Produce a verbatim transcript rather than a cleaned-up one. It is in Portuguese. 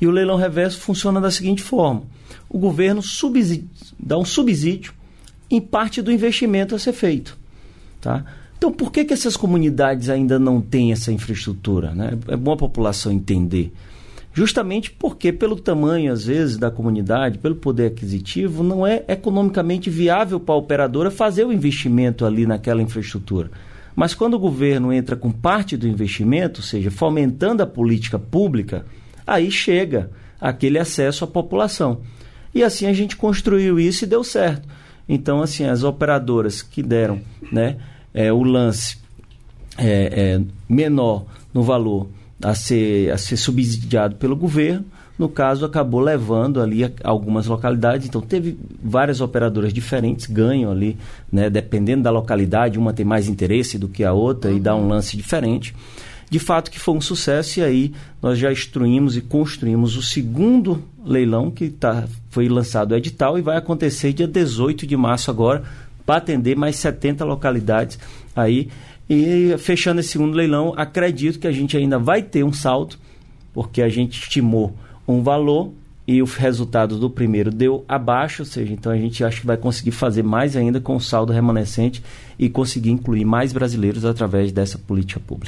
E o leilão reverso funciona da seguinte forma: o governo subsidi- dá um subsídio em parte do investimento a ser feito, tá? Então, por que que essas comunidades ainda não têm essa infraestrutura, né? É bom a população entender. Justamente porque, pelo tamanho, às vezes, da comunidade, pelo poder aquisitivo, não é economicamente viável para a operadora fazer o investimento ali naquela infraestrutura. Mas quando o governo entra com parte do investimento, ou seja, fomentando a política pública, aí chega aquele acesso à população. E assim a gente construiu isso e deu certo. Então, assim, as operadoras que deram, né, é, o lance é, é, menor no valor a ser, a ser subsidiado pelo governo, no caso, acabou levando ali a, algumas localidades. Então, teve várias operadoras diferentes, ganham ali, né, dependendo da localidade, uma tem mais interesse do que a outra e dá um lance diferente. De fato que foi um sucesso, e aí nós já instruímos e construímos o segundo leilão, que tá, foi lançado o edital e vai acontecer dia dezoito de março agora, para atender mais setenta localidades aí. E fechando esse segundo leilão, acredito que a gente ainda vai ter um salto, porque a gente estimou um valor e o resultado do primeiro deu abaixo, ou seja, então a gente acha que vai conseguir fazer mais ainda com o saldo remanescente e conseguir incluir mais brasileiros através dessa política pública.